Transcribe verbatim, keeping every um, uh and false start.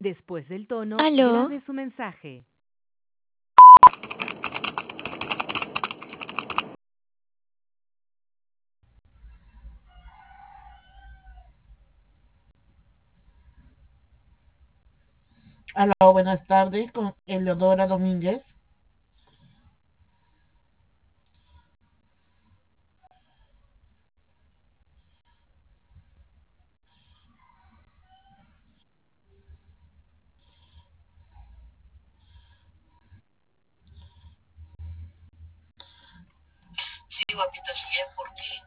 Después del tono, ¿Aló? grabe su mensaje. Aló, buenas tardes, con Eleodora Domínguez. Sí, guapito, sí es porque